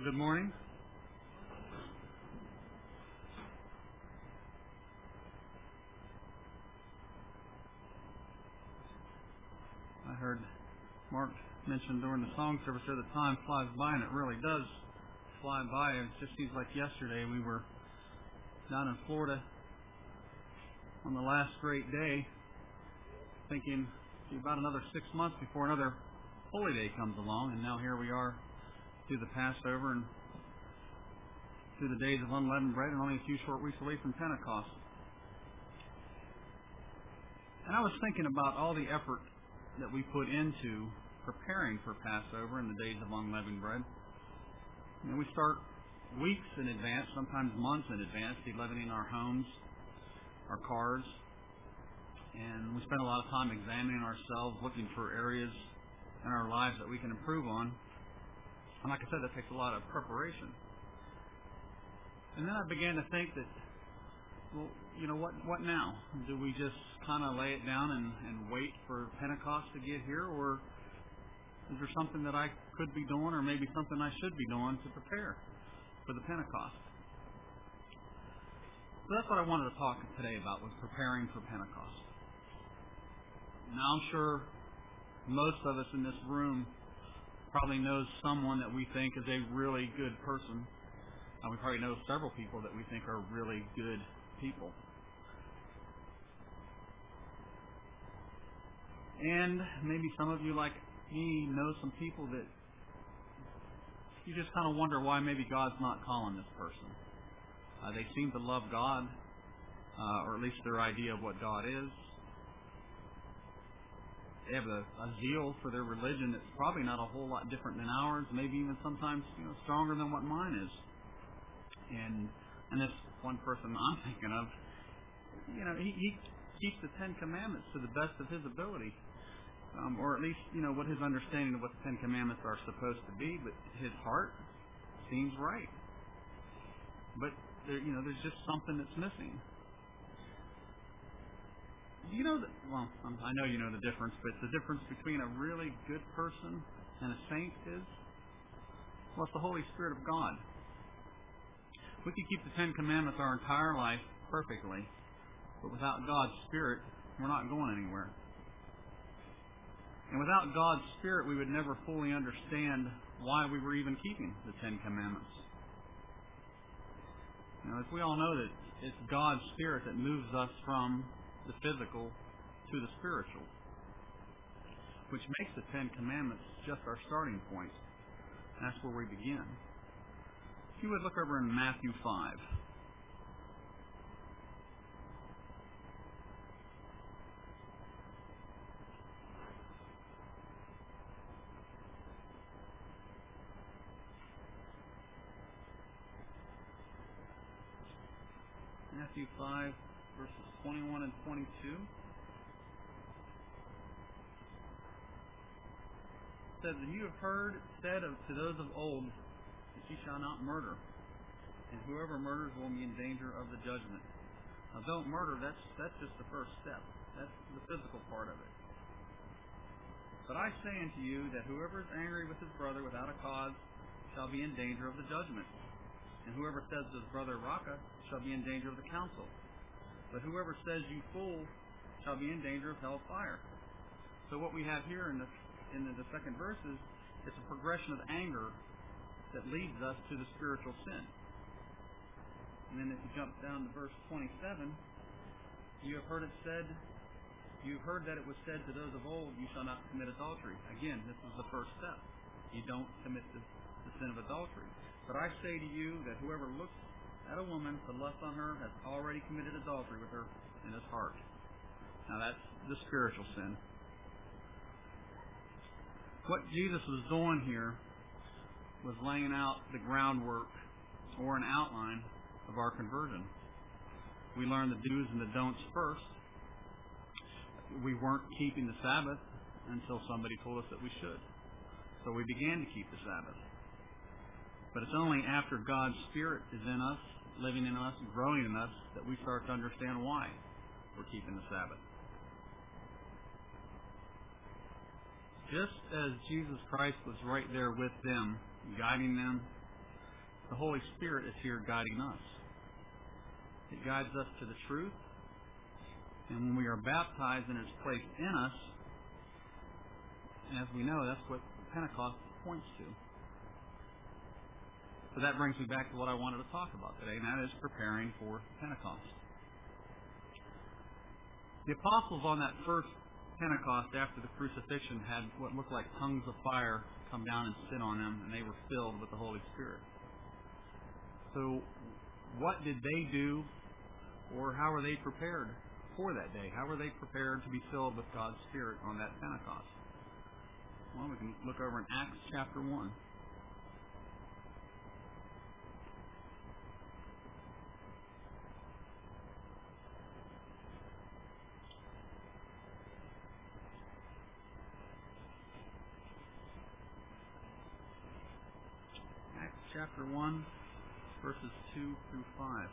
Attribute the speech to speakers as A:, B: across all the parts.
A: Good morning. I heard Mark mention during the song service here that time flies by, and it really does fly by. It just seems like yesterday we were down in Florida on the last great day, thinking about another 6 months before another holy day comes along, and now here we are through the Passover and through the days of unleavened bread and only a few short weeks away from Pentecost. And I was thinking about all the effort that we put into preparing for Passover in the days of unleavened bread. You know, we start weeks in advance, sometimes months in advance, de-leavening our homes, our cars, and we spend a lot of time examining ourselves, looking for areas in our lives that we can improve on. And like I said, that takes a lot of preparation. And then I began to think that, well, you know, what now? Do we just kind of lay it down and wait for Pentecost to get here, or is there something that I could be doing, or maybe something I should be doing to prepare for the Pentecost? So that's what I wanted to talk today about, was preparing for Pentecost. Now I'm sure most of us in this room probably knows someone that we think is a really good person. We probably know several people that we think are really good people. And maybe some of you, like me, know some people that you just kind of wonder why maybe God's not calling this person. They seem to love God, or at least their idea of what God is. They have a zeal for their religion that's probably not a whole lot different than ours, maybe even sometimes, stronger than what mine is. And this one person I'm thinking of, he keeps the Ten Commandments to the best of his ability, or at least, what his understanding of what the Ten Commandments are supposed to be, but his heart seems right. But, there's just something that's missing. I know you know the difference, but the difference between a really good person and a saint is, well, it's the Holy Spirit of God. We can keep the Ten Commandments our entire life perfectly, but without God's Spirit, we're not going anywhere. And without God's Spirit, we would never fully understand why we were even keeping the Ten Commandments. As we all know, that it's God's Spirit that moves us from the physical to the spiritual, which makes the Ten Commandments just our starting point. That's where we begin. If you would look over in Matthew 5. Matthew 5, verses 21 and 22. It says, "And you have heard said to those of old, that you shall not murder, and whoever murders will be in danger of the judgment." Now, don't murder, that's just the first step. That's the physical part of it. "But I say unto you that whoever is angry with his brother without a cause shall be in danger of the judgment. And whoever says to his brother, Raca, shall be in danger of the council. But whoever says, you fool, shall be in danger of hell fire." So what we have here in the second verse is, it's a progression of anger that leads us to the spiritual sin. And then if you jump down to verse 27, you've heard that it was said to those of old, you shall not commit adultery. Again, this is the first step. You don't commit the sin of adultery. "But I say to you that whoever looks at a woman to lust on her has already committed adultery with her in his heart." Now that's the spiritual sin. What Jesus was doing here was laying out the groundwork or an outline of our conversion. We learned the do's and the don'ts first. We weren't keeping the Sabbath until somebody told us that we should. So we began to keep the Sabbath. But it's only after God's Spirit is in us, living in us, growing in us, that we start to understand why we're keeping the Sabbath. Just as Jesus Christ was right there with them, guiding them, the Holy Spirit is here guiding us. It guides us to the truth. And when we are baptized and it's placed in us, as we know, that's what Pentecost points to. So that brings me back to what I wanted to talk about today, and that is preparing for Pentecost. The apostles on that first Pentecost after the crucifixion had what looked like tongues of fire come down and sit on them, and they were filled with the Holy Spirit. So what did they do, or how were they prepared for that day? How were they prepared to be filled with God's Spirit on that Pentecost? Well, we can look over in Acts chapter 1. Acts chapter 1, verses 2 through 5.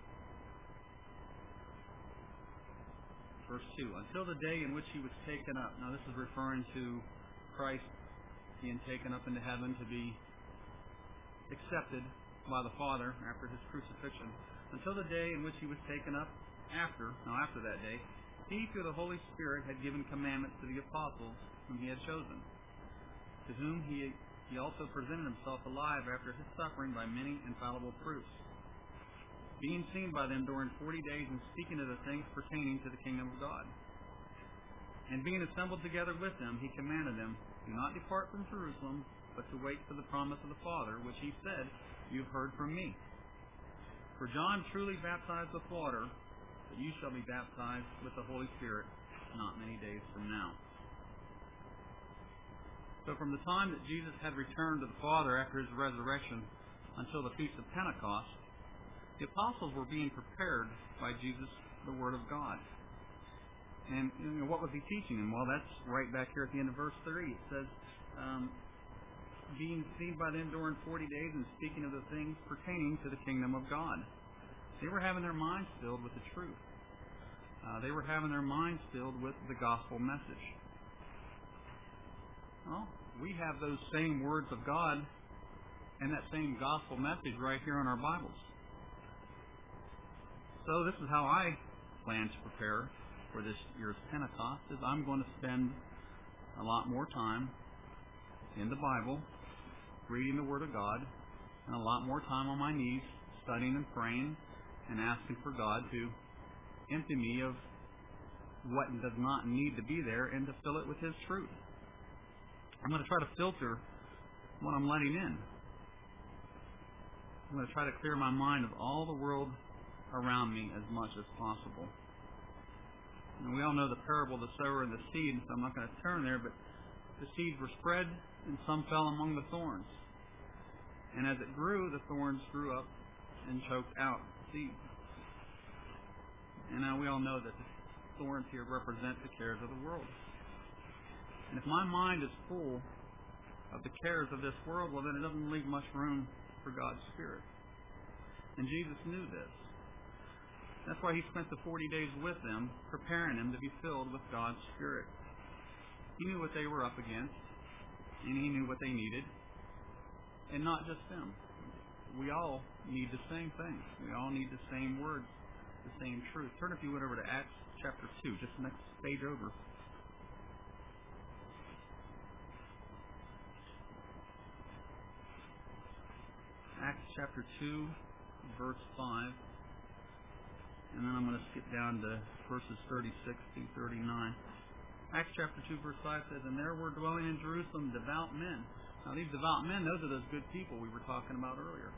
A: Verse 2, until the day in which he was taken up. Now this is referring to Christ being taken up into heaven to be accepted by the Father after his crucifixion. Until the day in which he was taken up after that day, he through the Holy Spirit had given commandments to the apostles whom he had chosen, to whom he also presented himself alive after his suffering by many infallible proofs, being seen by them during 40 days and speaking of the things pertaining to the kingdom of God. And being assembled together with them, he commanded them, do not depart from Jerusalem, but to wait for the promise of the Father, which he said, you have heard from me. For John truly baptized with water, but you shall be baptized with the Holy Spirit not many days from now. So from the time that Jesus had returned to the Father after his resurrection until the Feast of Pentecost, the apostles were being prepared by Jesus, the Word of God. And what was he teaching them? Well, that's right back here at the end of verse 3. It says, being seen by them during 40 days and speaking of the things pertaining to the kingdom of God. They were having their minds filled with the truth. They were having their minds filled with the gospel message. Well, we have those same words of God and that same gospel message right here in our Bibles. So this is how I plan to prepare for this year's Pentecost, is I'm going to spend a lot more time in the Bible, reading the Word of God, and a lot more time on my knees, studying and praying, and asking for God to empty me of what does not need to be there and to fill it with His truth. I'm going to try to filter what I'm letting in. I'm going to try to clear my mind of all the world around me as much as possible. And we all know the parable of the sower and the seed, so I'm not going to turn there, but the seeds were spread and some fell among the thorns. And as it grew, the thorns grew up and choked out the seed. And now we all know that the thorns here represent the cares of the world. And if my mind is full of the cares of this world, well, then it doesn't leave much room for God's Spirit. And Jesus knew this. That's why He spent the 40 days with them, preparing them to be filled with God's Spirit. He knew what they were up against, and He knew what they needed. And not just them. We all need the same thing. We all need the same words, the same truth. Turn, if you would, over to Acts chapter 2, just the next page over. Acts chapter 2, verse 5. And then I'm going to skip down to verses 36 through 39. Acts chapter 2, verse 5 says, and there were dwelling in Jerusalem devout men. Now these devout men, those are those good people we were talking about earlier.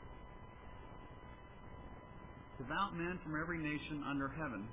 A: Devout men from every nation under heaven.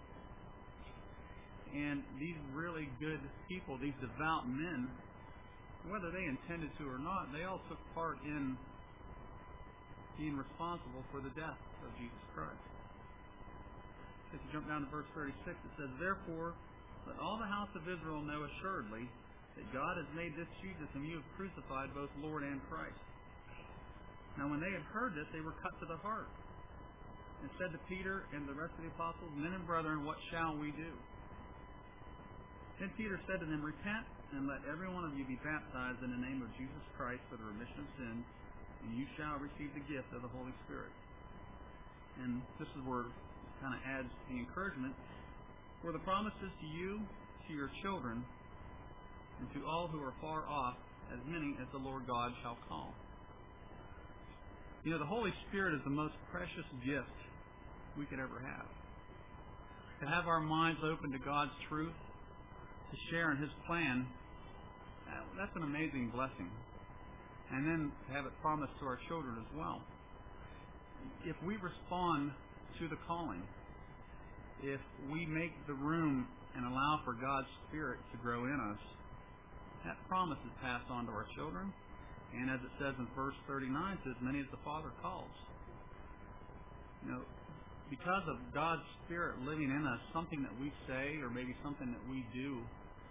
A: And these really good people, these devout men, whether they intended to or not, they all took part in being responsible for the death of Jesus Christ. If you jump down to verse 36, it says, therefore, let all the house of Israel know assuredly that God has made this Jesus whom you have crucified both Lord and Christ. Now when they had heard this, they were cut to the heart, and said to Peter and the rest of the apostles, men and brethren, what shall we do? Then Peter said to them, repent, and let every one of you be baptized in the name of Jesus Christ for the remission of sins, and you shall receive the gift of the Holy Spirit. And this is where it kind of adds the encouragement, where the promises to you, to your children, and to all who are far off, as many as the Lord God shall call. You know, the Holy Spirit is the most precious gift we could ever have. To have our minds open to God's truth, to share in His plan, that's an amazing blessing. And then to have it promised to our children as well. If we respond to the calling, if we make the room and allow for God's Spirit to grow in us, that promise is passed on to our children. And as it says in verse 39, it says, many as the Father calls. You know, because of God's Spirit living in us, something that we say or maybe something that we do,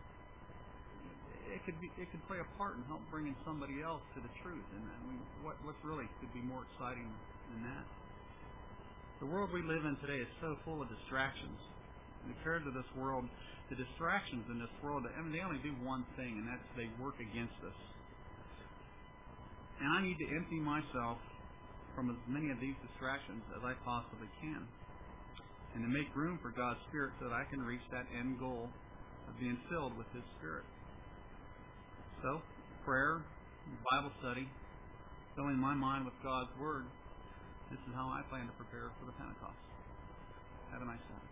A: it could play a part in help bringing somebody else to the truth. And I mean, what's really could be more exciting than that? The world we live in today is so full of distractions. And compared to this world, the distractions in this world, I mean, they only do one thing, and that's they work against us. And I need to empty myself from as many of these distractions as I possibly can, and to make room for God's Spirit so that I can reach that end goal of being filled with His Spirit. So, prayer, Bible study, filling my mind with God's Word, this is how I plan to prepare for the Pentecost. Have a nice day.